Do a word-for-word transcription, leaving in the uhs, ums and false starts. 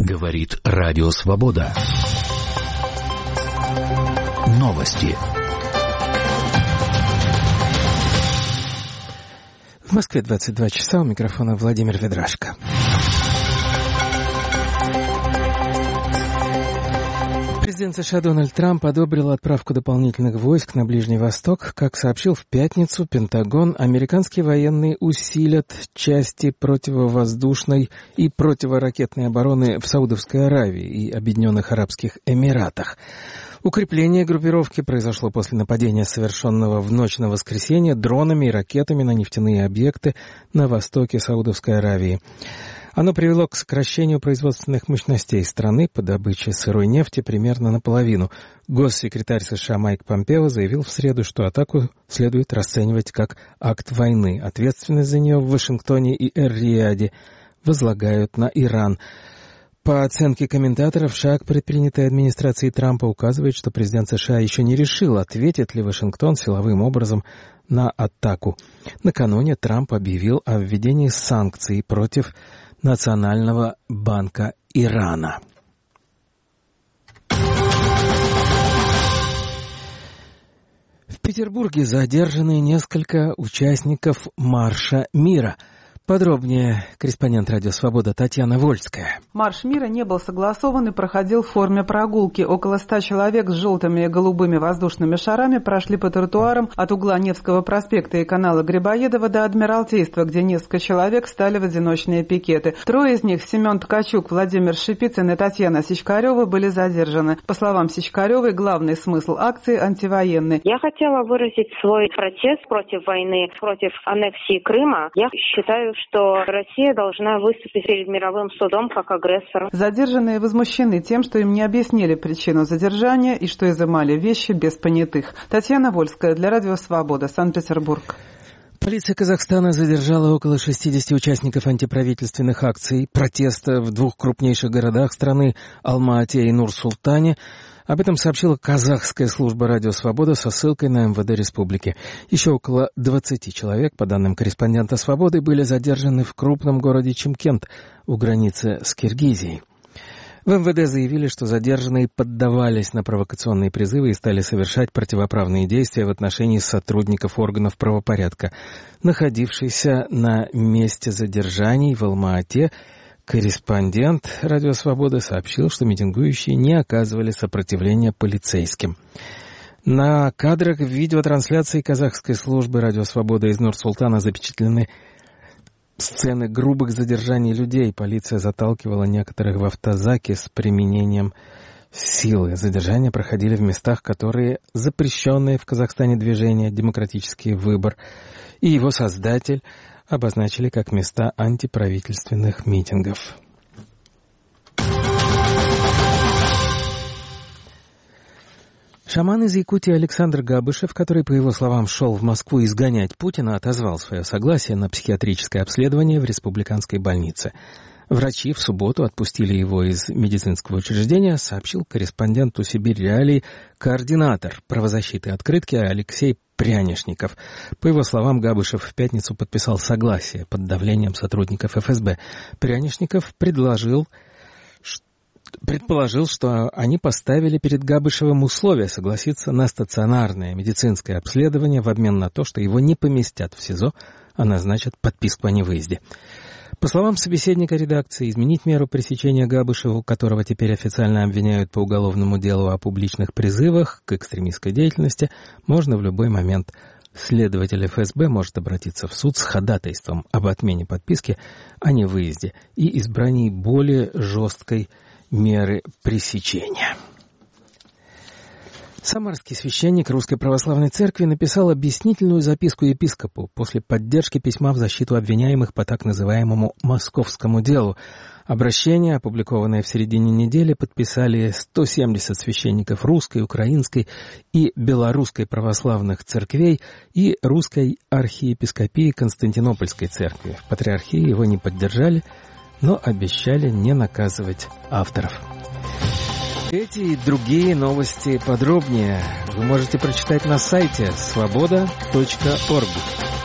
Говорит Радио Свобода. Новости. В Москве двадцать два часа, у микрофона Владимир Ведрашко. Президент США Дональд Трамп одобрил отправку дополнительных войск на Ближний Восток. Как сообщил в пятницу Пентагон, американские военные усилят части противовоздушной и противоракетной обороны в Саудовской Аравии и Объединенных Арабских Эмиратах. Укрепление группировки произошло после нападения, совершенного в ночь на воскресенье дронами и ракетами на нефтяные объекты на востоке Саудовской Аравии. Оно привело к сокращению производственных мощностей страны по добыче сырой нефти примерно наполовину. Госсекретарь США Майк Помпео заявил в среду, что атаку следует расценивать как акт войны. Ответственность за нее в Вашингтоне и Эр-Рияде возлагают на Иран. По оценке комментаторов, шаг, предпринятый администрацией Трампа, указывает, что президент США еще не решил, ответит ли Вашингтон силовым образом на атаку. Накануне Трамп объявил о введении санкций против Национального банка Ирана. В Петербурге задержаны несколько участников Марша мира. Подробнее корреспондент «Радио Свобода» Татьяна Вольская. Марш мира не был согласован и проходил в форме прогулки. Около ста человек с желтыми и голубыми воздушными шарами прошли по тротуарам от угла Невского проспекта и канала Грибоедова до Адмиралтейства, где несколько человек стали в одиночные пикеты. Трое из них, Семен Ткачук, Владимир Шипицын и Татьяна Сичкарева, были задержаны. По словам Сичкаревой, главный смысл акции антивоенный. Я хотела выразить свой протест против войны, против аннексии Крыма. Я считаю, что Россия должна выступить перед мировым судом как агрессор. Задержанные возмущены тем, что им не объяснили причину задержания и что изымали вещи без понятых. Татьяна Вольская для Радио Свобода, Санкт-Петербург. Полиция Казахстана задержала около шестидесяти участников антиправительственных акций протеста в двух крупнейших городах страны – Алма-Ате и Нур-Султане. Об этом сообщила казахская служба «Радио Свобода» со ссылкой на эм вэ дэ республики. Еще около двадцати человек, по данным корреспондента «Свободы», были задержаны в крупном городе Чимкент у границы с Киргизией. В эм вэ дэ заявили, что задержанные поддавались на провокационные призывы и стали совершать противоправные действия в отношении сотрудников органов правопорядка. Находившийся на месте задержаний в Алма-Ате корреспондент «Радио Свобода» сообщил, что митингующие не оказывали сопротивления полицейским. На кадрах видеотрансляции казахской службы «Радио Свобода» из Нур-Султана запечатлены сцены грубых задержаний людей. Полиция заталкивала некоторых в автозаки с применением силы. Задержания проходили в местах, которые запрещенные в Казахстане движения «Демократический выбор» и его создатель обозначили как места антиправительственных митингов. Шаман из Якутии Александр Габышев, который, по его словам, шел в Москву изгонять Путина, отозвал свое согласие на психиатрическое обследование в республиканской больнице. Врачи в субботу отпустили его из медицинского учреждения, сообщил корреспонденту «Сибирь Реалий» координатор правозащиты «Открытки» Алексей Прянишников. По его словам, Габышев в пятницу подписал согласие под давлением сотрудников эф эс бэ. Прянишников предложил, предположил, что они поставили перед Габышевым условие согласиться на стационарное медицинское обследование в обмен на то, что его не поместят в СИЗО, а назначат подписку о невыезде. По словам собеседника редакции, изменить меру пресечения Габышеву, которого теперь официально обвиняют по уголовному делу о публичных призывах к экстремистской деятельности, можно в любой момент. Следователь эф эс бэ может обратиться в суд с ходатайством об отмене подписки о невыезде и избрании более жесткой меры пресечения. Самарский священник Русской Православной Церкви написал объяснительную записку епископу после поддержки письма в защиту обвиняемых по так называемому «московскому делу». Обращение, опубликованное в середине недели, подписали сто семьдесят священников Русской, Украинской и Белорусской православных церквей и Русской архиепископии Константинопольской церкви. В патриархии его не поддержали, но обещали не наказывать авторов. Эти и другие новости подробнее вы можете прочитать на сайте свобода точка орг.